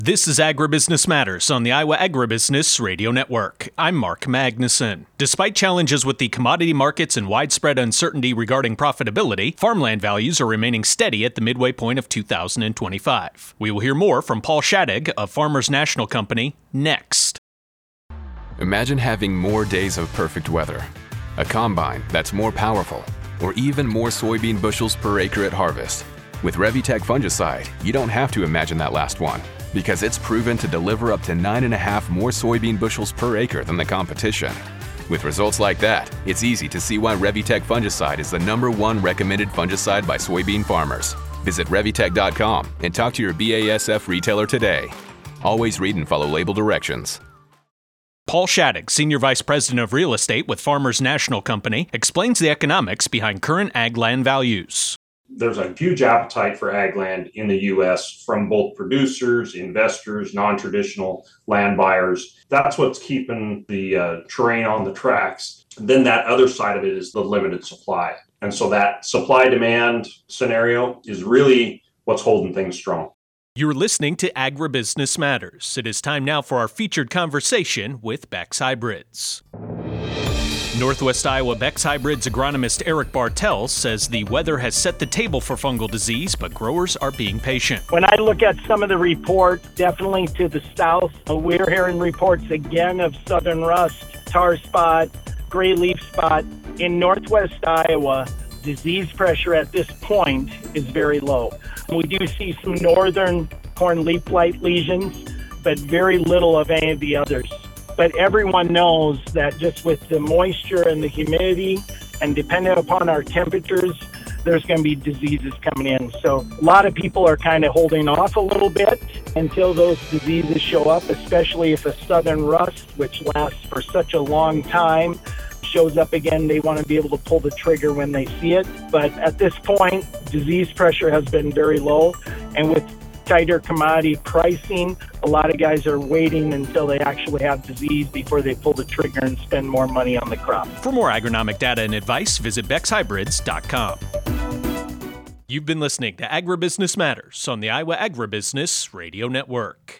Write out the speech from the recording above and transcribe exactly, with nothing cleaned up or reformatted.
This is Agribusiness Matters on the Iowa Agribusiness Radio Network. I'm Mark Magnuson. Despite challenges with the commodity markets and widespread uncertainty regarding profitability, farmland values are remaining steady at the midway point of two thousand twenty-five. We will hear more from Paul Shattuck of Farmers National Company next. Imagine having more days of perfect weather, a combine that's more powerful, or even more soybean bushels per acre at harvest. With Revitec fungicide, you don't have to imagine that last one, because it's proven to deliver up to nine and a half more soybean bushels per acre than the competition. With results like that, it's easy to see why Revitec fungicide is the number one recommended fungicide by soybean farmers. Visit Revitec dot com and talk to your B A S F retailer today. Always read and follow label directions. Paul Shattuck, Senior Vice President of Real Estate with Farmers National Company, explains the economics behind current ag land values. There's a huge appetite for ag land in the U S from both producers, investors, non-traditional land buyers. That's what's keeping the uh, terrain on the tracks. And then that other side of it is the limited supply. And so that supply-demand scenario is really what's holding things strong. You're listening to Agribusiness Matters. It is time now for our featured conversation with Beck's Hybrids. Northwest Iowa Beck's Hybrids agronomist Eric Bartel says the weather has set the table for fungal disease, but growers are being patient. When I look at some of the reports, definitely to the south, we're hearing reports again of southern rust, tar spot, gray leaf spot. In Northwest Iowa, disease pressure at this point is very low. We do see some northern corn leaf blight lesions, but very little of any of the others. But everyone knows that just with the moisture and the humidity and depending upon our temperatures, there's going to be diseases coming in. So a lot of people are kind of holding off a little bit until those diseases show up, especially if a southern rust, which lasts for such a long time, shows up again. They want to be able to pull the trigger when they see it. But at this point, disease pressure has been very low. And with tighter commodity pricing, a lot of guys are waiting until they actually have disease before they pull the trigger and spend more money on the crop. For more agronomic data and advice, visit Becks Hybrids dot com. You've been listening to Agribusiness Matters on the Iowa Agribusiness Radio Network.